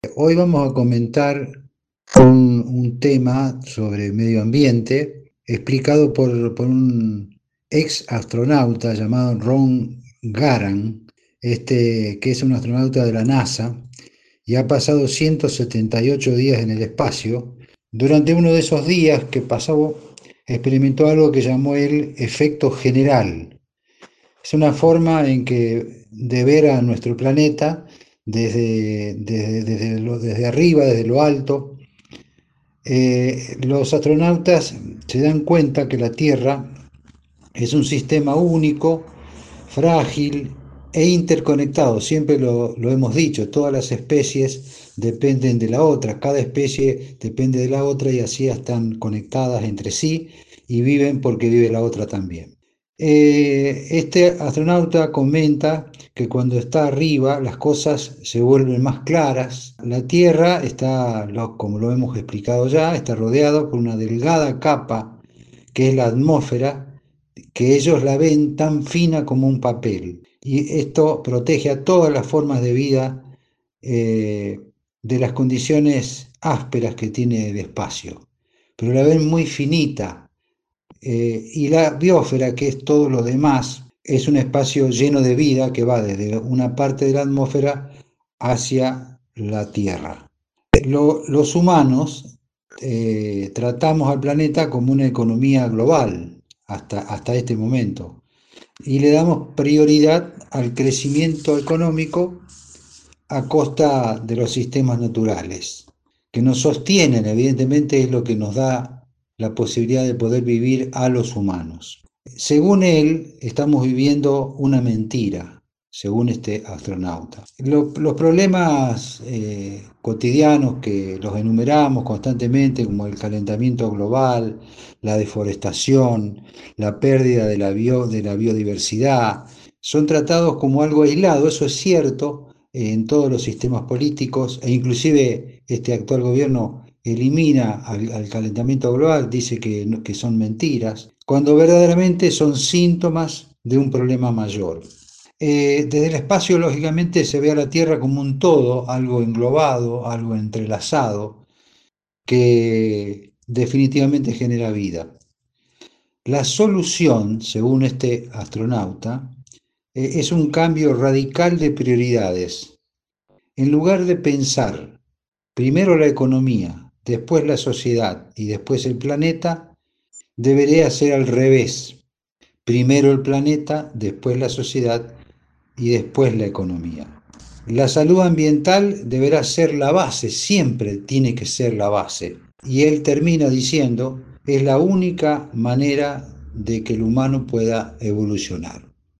Hoy vamos a comentar un tema sobre medio ambiente explicado por un ex astronauta llamado Ron Garan, que es un astronauta de la NASA y ha pasado 178 días en el espacio. Durante uno de esos días que pasó, experimentó algo que llamó el efecto general. Es una forma en que de ver a nuestro planeta desde arriba, desde lo alto. Los astronautas se dan cuenta que la Tierra es un sistema único, frágil e interconectado. Siempre lo hemos dicho, todas las especies dependen de la otra, cada especie depende de la otra y así están conectadas entre sí y viven porque vive la otra también. Este astronauta comenta que cuando está arriba las cosas se vuelven más claras. La Tierra está, como lo hemos explicado ya, está rodeada por una delgada capa que es la atmósfera, que ellos la ven tan fina como un papel. Y esto protege a todas las formas de vida eh, de las condiciones ásperas que tiene el espacio. Pero la ven muy finita. Y la biosfera, que es todo lo demás, es un espacio lleno de vida que va desde una parte de la atmósfera hacia la Tierra. Los humanos tratamos al planeta como una economía global hasta este momento y le damos prioridad al crecimiento económico a costa de los sistemas naturales, que nos sostienen, evidentemente es lo que nos da la posibilidad de poder vivir a los humanos. Según él, estamos viviendo una mentira, según este astronauta. Los problemas cotidianos que los enumeramos constantemente, como el calentamiento global, la deforestación, la pérdida de la biodiversidad, son tratados como algo aislado, eso es cierto, en todos los sistemas políticos, e inclusive este actual gobierno elimina al calentamiento global, dice que son mentiras, cuando verdaderamente son síntomas de un problema mayor. Desde el espacio, lógicamente, se ve a la Tierra como un todo, algo englobado, algo entrelazado, que definitivamente genera vida. La solución, según este astronauta, es un cambio radical de prioridades. En lugar de pensar primero la economía, después la sociedad y después el planeta, debería ser al revés. Primero el planeta, después la sociedad y después la economía. La salud ambiental deberá ser la base, siempre tiene que ser la base. Y él termina diciendo, es la única manera de que el humano pueda evolucionar.